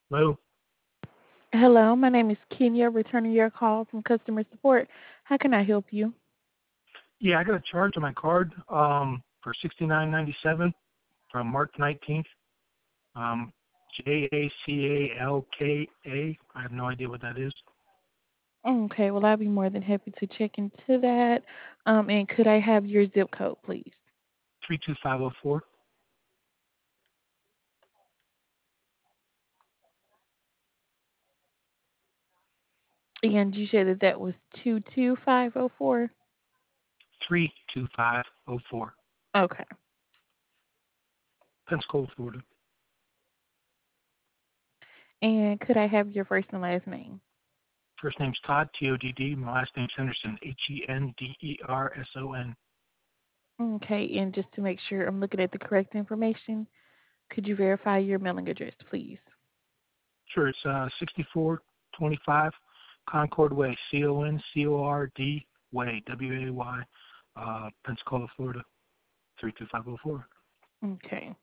Hello. Hello, my name is Kenya, returning your call from customer support. How can I help you? Yeah, I got a charge on my card for 69.97 from March 19th. Um, JACALKA. I have no idea what that is. Okay, well, I'll be more than happy to check into that. And could I have your zip code, please? 32504. And you said that that was 22504? 32504. Okay. Pensacola, Florida. And could I have your first and last name? First name's Todd, Todd. My last name's Henderson, Henderson. Okay, and just to make sure I'm looking at the correct information, could you verify your mailing address, please? Sure, it's 6425 Concord Way, Concord Way, Way, Pensacola, Florida, 32504. Okay.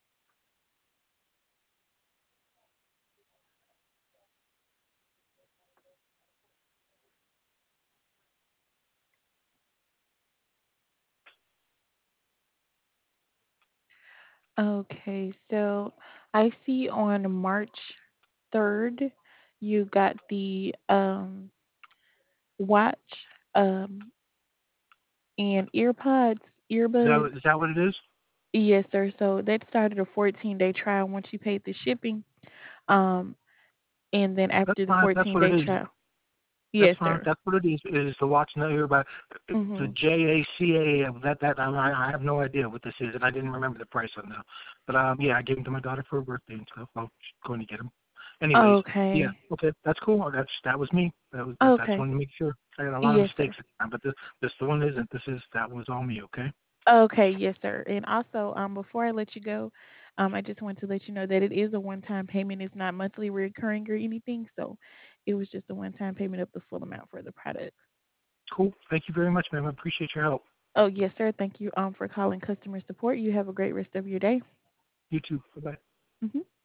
Okay, so I see on March 3rd, you got the watch um and earbuds. Is that what it is? Yes, sir. So that started a 14-day trial once you paid the shipping. Um, and then That's after the fine. That's what it 14-day is. trial, That's yes, fine. sir. That's what it is. It is the watch not here, but the Mhm. JACA. I have no idea what this is, and I didn't remember the price on that. But yeah, I gave them to my daughter for her birthday and stuff. I'm going to get them. Anyways, yeah, Okay. okay, that's cool. That was me. I just Okay. wanted to make sure. I got a lot of Yes, sir. mistakes at the time, but this the one isn't. That was all me. Okay. Okay, yes, sir. And also, before I let you go, I just want to let you know that it is a one-time payment. It's not monthly recurring or anything. So it was just a one-time payment of the full amount for the product. Cool. Thank you very much, ma'am. I appreciate your help. Oh, yes, sir. Thank you for calling customer support. You have a great rest of your day. You too. Bye bye. Mhm.